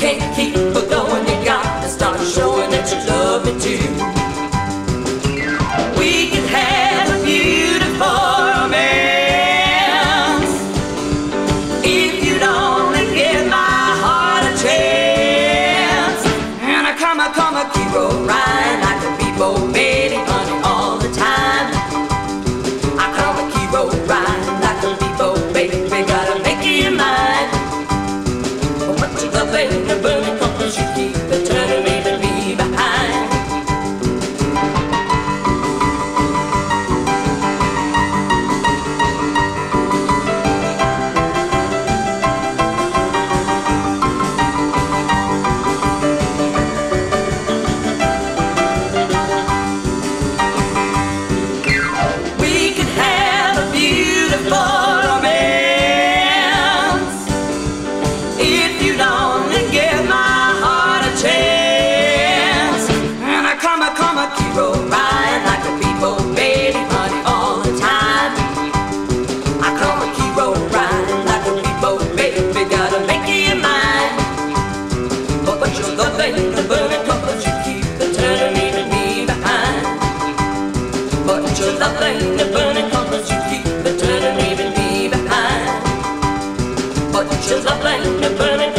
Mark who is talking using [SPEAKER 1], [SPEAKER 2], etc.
[SPEAKER 1] can't keep it going. You got to start showing that you love me too. We can have a beautiful romance if you'd only give my heart a chance. And I come a hero, Ryan, I could be Bo, baby, honey, all the time. I come a hero, Ryan, I could be Bo, baby, gotta make you mine. But you love ain't a burning compass, you keep it turning, leaving me behind. Hero, Ryan, like a people, baby, honey, all the time. I come a hero, Ryan, like a people, baby, gotta make you mine. But your love ain't a burning compass, you keep it turning, leaving me behind. But your love ain't a burning compass, you keep it turning, leaving me behind. But your love ain't a burning